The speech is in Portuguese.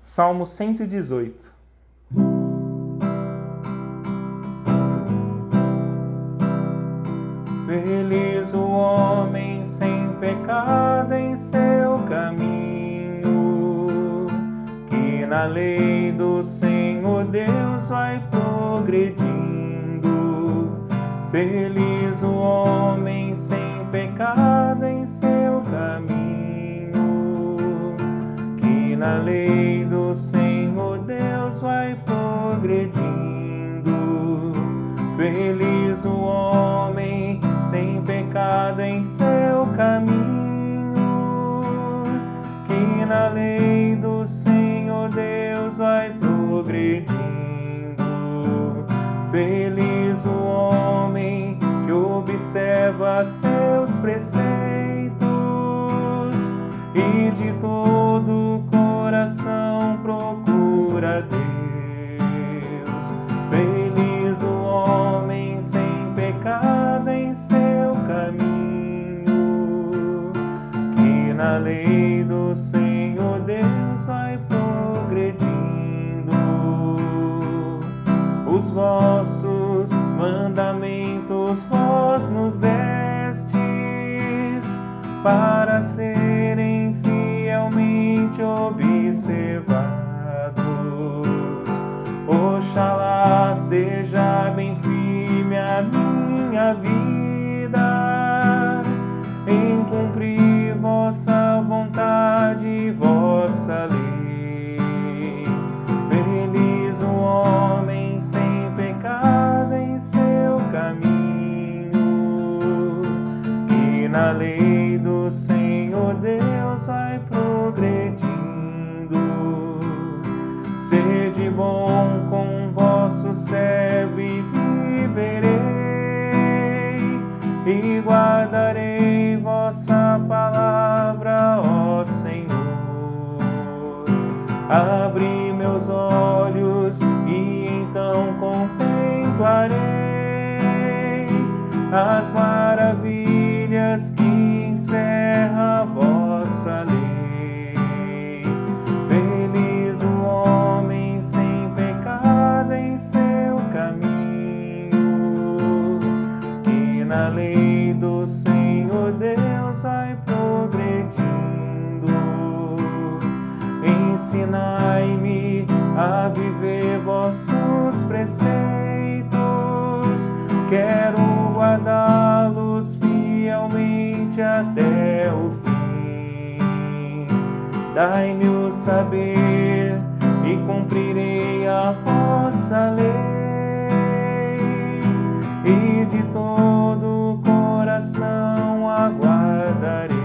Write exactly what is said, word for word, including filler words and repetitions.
Salmo cento e dezoito. Feliz o homem sem pecado em seu caminho, que na lei do Senhor Deus vai progredindo. Feliz o homem sem pecado em seu caminho, que na lei do Senhor Deus vai progredindo. Feliz o homem sem pecado em seu caminho, que na lei do Senhor Deus vai progredindo. Feliz o homem que observa seus preceitos e de todo o coração procura Deus. Feliz o homem sem pecado em seu caminho, que na lei do Senhor Deus vai progredindo. Os vossos mandamentos vós nos destes, para serem fielmente observados. Oxalá seja bem firme a minha vida em cumprir vossa vontade e vossa lei. Feliz o homem sem pecado em seu caminho, que na lei do Senhor Deus vai progredindo. Sede bom com vosso servo e viverei, e guardarei vossa palavra, ó Senhor. Abri meus olhos e então contemplarei as maravilhas que encerra a vossa lei. Feliz o homem sem pecado em seu caminho, que na lei do Senhor Deus vai progredindo. Ensinai-me a viver vossos preceitos, quero guardá-los fielmente até o fim. Dai-me o saber e cumprirei a vossa lei, e de todo o coração aguardarei.